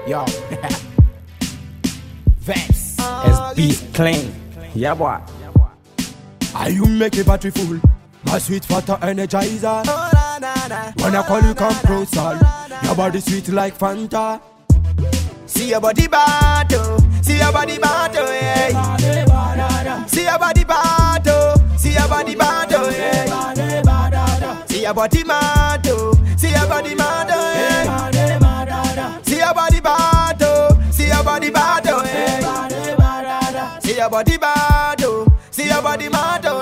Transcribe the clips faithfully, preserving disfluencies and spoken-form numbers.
Yo. Vex. S B clean. Yeah, boy. Are you make a battery full? My sweet fat energizer. Oh, na, na, na. When I call you come closer. Your body sweet like Fanta. See your body battle, see your body battle, yeah. See your body battle, see your body battle, yeah. See your body battle, see your body battle, yeah. See your body battle, see your body battle, yeah. See your body battle, see your body battle,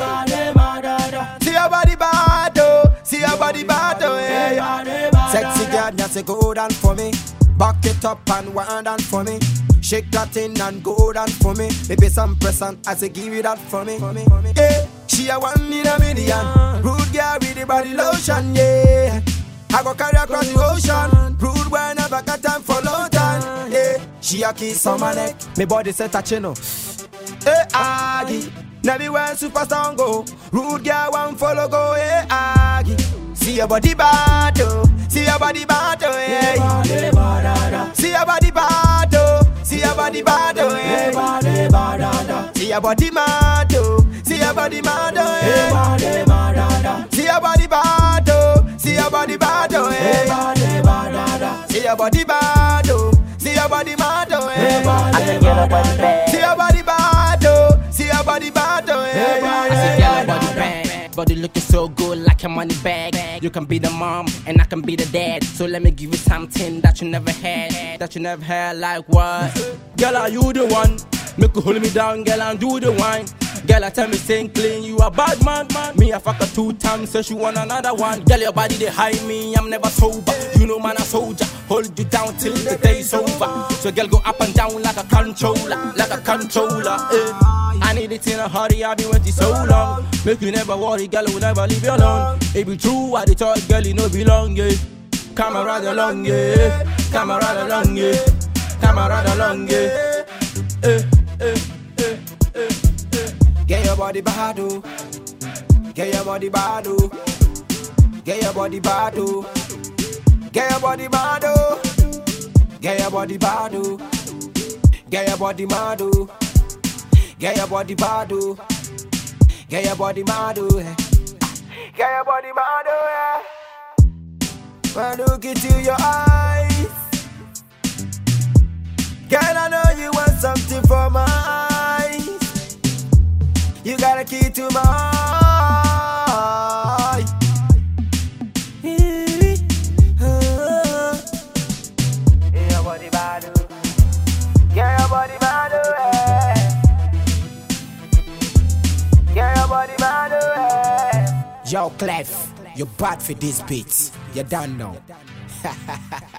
yeah. See your body battle, see your body battle, yeah. Sexy girl, just go down for me. Back it up and wind down for me. Shake that thing and go down for me. Maybe some present, I say give it that for me. Yeah, she a one in a million. Rude girl with the body lotion, yeah. I go carry across the ocean. Rude boy never got time for low time. Yeah, she a kiss on my neck. Me body set a chino. Hey, Aggie. Everywhere superstar go. Rude girl one follow go. Hey, Aggie. See your body battle, see your body battle, yeah. See your body battle, see your body battle, yeah. See your body battle, see your body battle, yeah. See your body battle, see your body battle, yeah. See your body battle, see your body battle, yeah. See your body battle, see your body battle, yeah. Body looking so good like a money bag. You can be the mom and I can be the dad. So let me give you something that you never had. That you never had, like what? Girl, are you the one? Make you hold me down, girl, and do the wine. Girl, I tell me sing clean, you a bad man, man. Me, I fuck her two times, so she want another one. Girl, your body, they hide me, I'm never sober. You know, man, a soldier. Hold you down till the day's over. So girl, go up and down like a controller, like a controller, eh. I need it in a hurry, I've been waiting so long. Make you never worry, girl, will never leave you alone. It be true, what they talk, girl, you know belong, yeah. Camarade along, yeah. Camarade along, yeah. Camarade along, yeah. Eh, eh, eh, eh, eh. Get your body bad, oh. Get your body bad, oh. Get your body bad, oh. Get your body bad, oh. Get your body bad, oh. Get your body mad, oh. Get your body bad, oh. Get your body mad, oh. Get your body mad, oh, yeah. When I look into your eyes, girl, I know you want something for my eyes. You got a key to my heart. Get your body bad, oh. Get your body mad, oh, yeah. Get your body mad, oh, yeah. Yo, Clef, you're bad for this beat. You don't know.